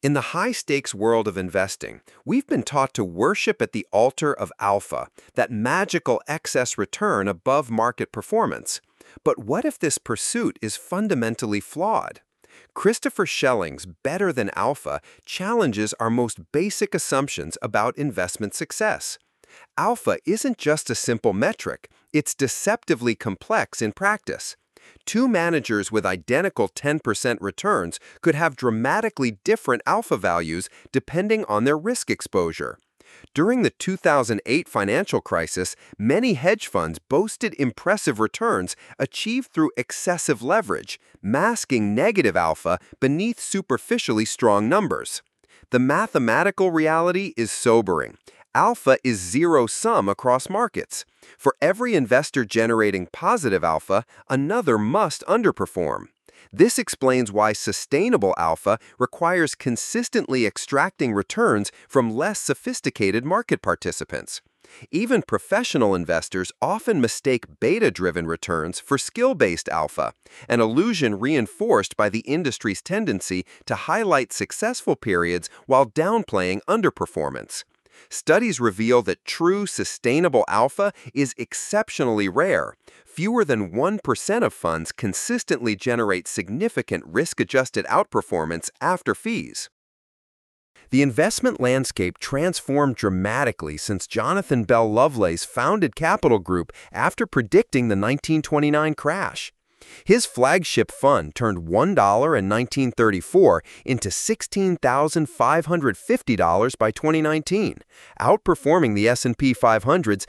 In the high-stakes world of investing, we've been taught to worship at the altar of alpha, that magical excess return above market performance. But what if this pursuit is fundamentally flawed? Christopher Schelling's Better Than Alpha challenges our most basic assumptions about investment success. Alpha isn't just a simple metric, it's deceptively complex in practice. Two managers with identical 10% returns could have dramatically different alpha values depending on their risk exposure. During the 2008 financial crisis, many hedge funds boasted impressive returns achieved through excessive leverage, masking negative alpha beneath superficially strong numbers. The mathematical reality is sobering. Alpha is zero-sum across markets. For every investor generating positive alpha, another must underperform. This explains why sustainable alpha requires consistently extracting returns from less sophisticated market participants. Even professional investors often mistake beta-driven returns for skill-based alpha, an illusion reinforced by the industry's tendency to highlight successful periods while downplaying underperformance. Studies reveal that true sustainable alpha is exceptionally rare. Fewer than 1% of funds consistently generate significant risk-adjusted outperformance after fees. The investment landscape transformed dramatically since Jonathan Bell Lovelace founded Capital Group after predicting the 1929 crash. His flagship fund turned $1 in 1934 into $16,550 by 2019, outperforming the S&P 500's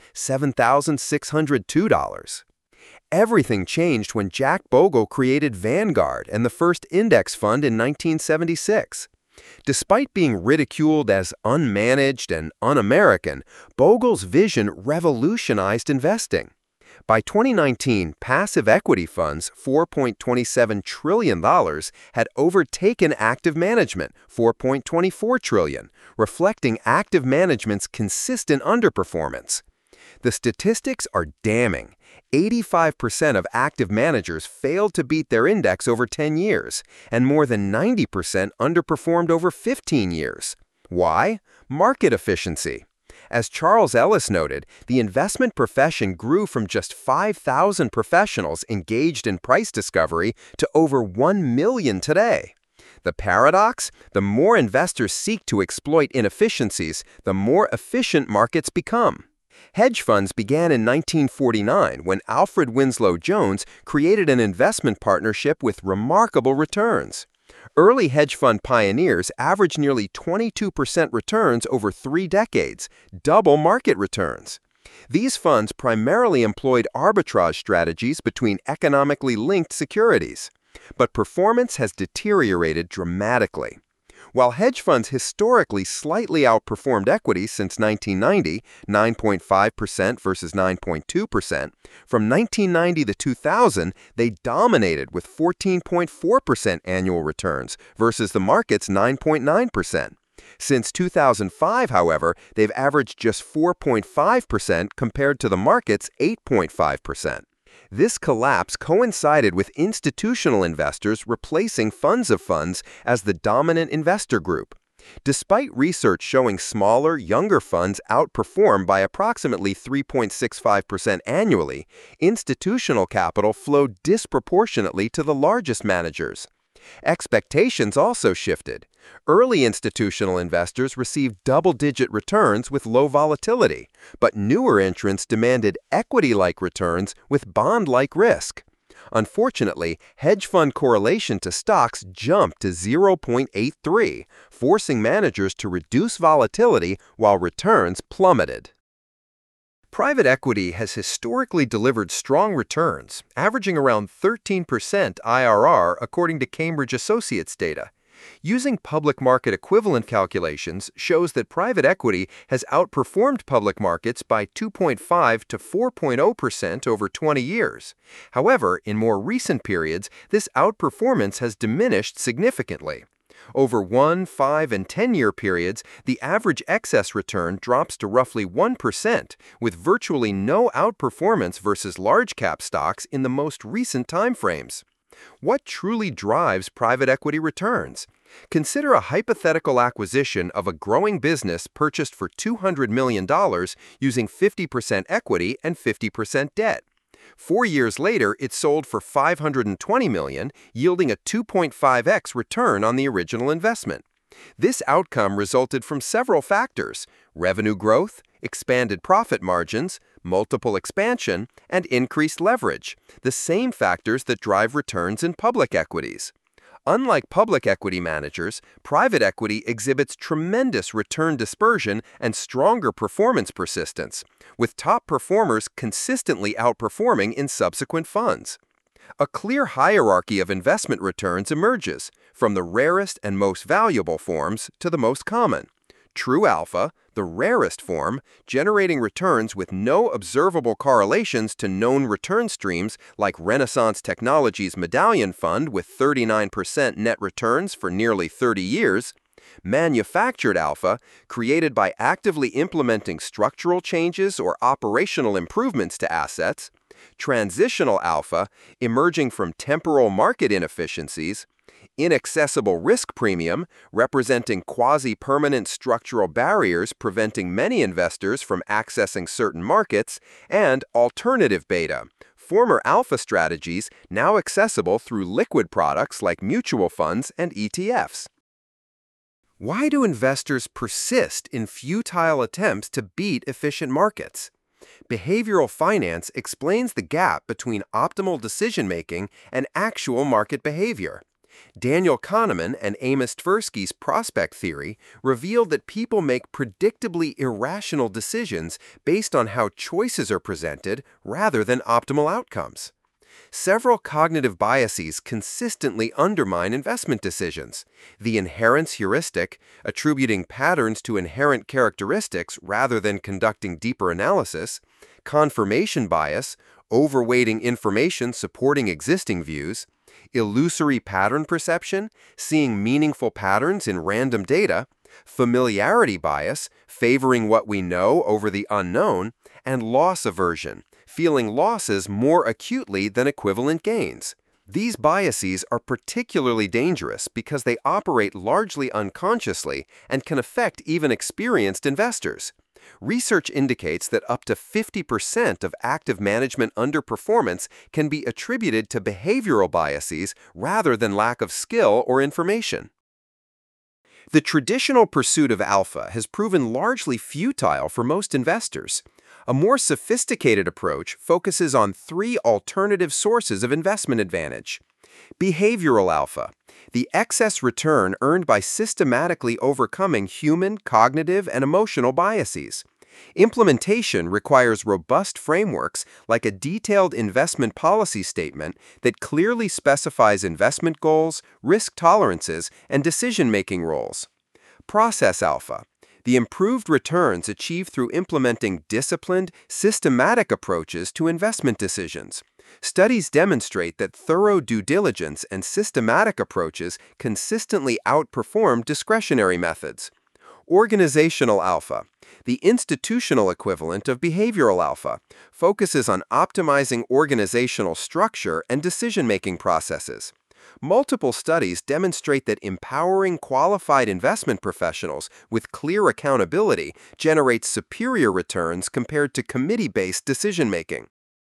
$7,602. Everything changed when Jack Bogle created Vanguard and the first index fund in 1976. Despite being ridiculed as unmanaged and un-American, Bogle's vision revolutionized investing. By 2019, passive equity funds, $4.27 trillion, had overtaken active management, $4.24 trillion, reflecting active management's consistent underperformance. The statistics are damning. 85% of active managers failed to beat their index over 10 years, and more than 90% underperformed over 15 years. Why? Market efficiency. As Charles Ellis noted, the investment profession grew from just 5,000 professionals engaged in price discovery to over 1 million today. The paradox? The more investors seek to exploit inefficiencies, the more efficient markets become. Hedge funds began in 1949 when Alfred Winslow Jones created an investment partnership with remarkable returns. Early hedge fund pioneers averaged nearly 22% returns over 3 decades, double market returns. These funds primarily employed arbitrage strategies between economically linked securities. But performance has deteriorated dramatically. While hedge funds historically slightly outperformed equities since 1990, 9.5% versus 9.2%, from 1990 to 2000, they dominated with 14.4% annual returns versus the market's 9.9%. Since 2005, however, they've averaged just 4.5% compared to the market's 8.5%. This collapse coincided with institutional investors replacing funds of funds as the dominant investor group. Despite research showing smaller, younger funds outperform by approximately 3.65% annually, institutional capital flowed disproportionately to the largest managers. Expectations also shifted. Early institutional investors received double-digit returns with low volatility, but newer entrants demanded equity-like returns with bond-like risk. Unfortunately, hedge fund correlation to stocks jumped to 0.83, forcing managers to reduce volatility while returns plummeted. Private equity has historically delivered strong returns, averaging around 13% IRR according to Cambridge Associates data. Using public market equivalent calculations shows that private equity has outperformed public markets by 2.5 to 4.0% over 20 years. However, in more recent periods, this outperformance has diminished significantly. Over 1, 5, and 10-year periods, the average excess return drops to roughly 1%, with virtually no outperformance versus large-cap stocks in the most recent timeframes. What truly drives private equity returns? Consider a hypothetical acquisition of a growing business purchased for $200 million using 50% equity and 50% debt. 4 years later, it sold for $520 million, yielding a 2.5x return on the original investment. This outcome resulted from several factors: revenue growth, expanded profit margins, multiple expansion, and increased leverage, the same factors that drive returns in public equities. Unlike public equity managers, private equity exhibits tremendous return dispersion and stronger performance persistence, with top performers consistently outperforming in subsequent funds. A clear hierarchy of investment returns emerges, from the rarest and most valuable forms to the most common. True alpha, the rarest form, generating returns with no observable correlations to known return streams like Renaissance Technologies' Medallion Fund with 39% net returns for nearly 30 years. Manufactured alpha, created by actively implementing structural changes or operational improvements to assets. Transitional alpha, emerging from temporal market inefficiencies. Inaccessible risk premium, representing quasi-permanent structural barriers preventing many investors from accessing certain markets, and alternative beta, former alpha strategies now accessible through liquid products like mutual funds and ETFs. Why do investors persist in futile attempts to beat efficient markets? Behavioral finance explains the gap between optimal decision-making and actual market behavior. Daniel Kahneman and Amos Tversky's prospect theory revealed that people make predictably irrational decisions based on how choices are presented rather than optimal outcomes. Several cognitive biases consistently undermine investment decisions. The inherence heuristic, attributing patterns to inherent characteristics rather than conducting deeper analysis. Confirmation bias, overweighting information supporting existing views. Illusory pattern perception, seeing meaningful patterns in random data. Familiarity bias, favoring what we know over the unknown. And loss aversion, feeling losses more acutely than equivalent gains. These biases are particularly dangerous because they operate largely unconsciously and can affect even experienced investors. Research indicates that up to 50% of active management underperformance can be attributed to behavioral biases rather than lack of skill or information. The traditional pursuit of alpha has proven largely futile for most investors. A more sophisticated approach focuses on 3 alternative sources of investment advantage. Behavioral alpha, the excess return earned by systematically overcoming human, cognitive, and emotional biases. Implementation requires robust frameworks like a detailed investment policy statement that clearly specifies investment goals, risk tolerances, and decision-making roles. Process alpha, the improved returns achieved through implementing disciplined, systematic approaches to investment decisions. Studies demonstrate that thorough due diligence and systematic approaches consistently outperform discretionary methods. Organizational alpha, the institutional equivalent of behavioral alpha, focuses on optimizing organizational structure and decision-making processes. Multiple studies demonstrate that empowering qualified investment professionals with clear accountability generates superior returns compared to committee-based decision-making.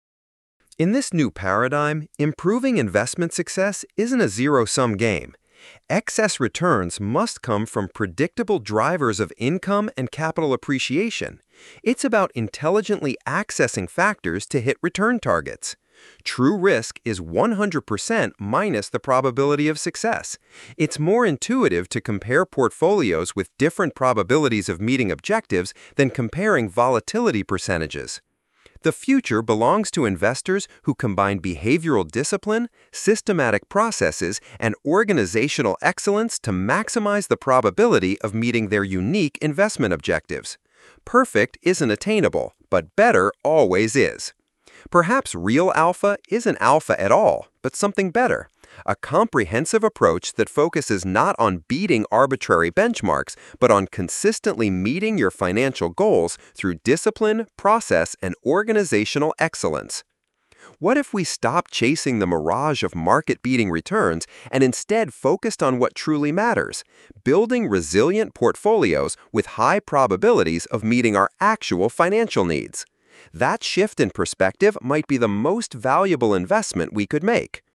In this new paradigm, improving investment success isn't a zero-sum game. Excess returns must come from predictable drivers of income and capital appreciation. It's about intelligently accessing factors to hit return targets. True risk is 100% minus the probability of success. It's more intuitive to compare portfolios with different probabilities of meeting objectives than comparing volatility percentages. The future belongs to investors who combine behavioral discipline, systematic processes, and organizational excellence to maximize the probability of meeting their unique investment objectives. Perfect isn't attainable, but better always is. Perhaps real alpha isn't alpha at all, but something better. A comprehensive approach that focuses not on beating arbitrary benchmarks, but on consistently meeting your financial goals through discipline, process, and organizational excellence. What if we stopped chasing the mirage of market-beating returns and instead focused on what truly matters, building resilient portfolios with high probabilities of meeting our actual financial needs? That shift in perspective might be the most valuable investment we could make.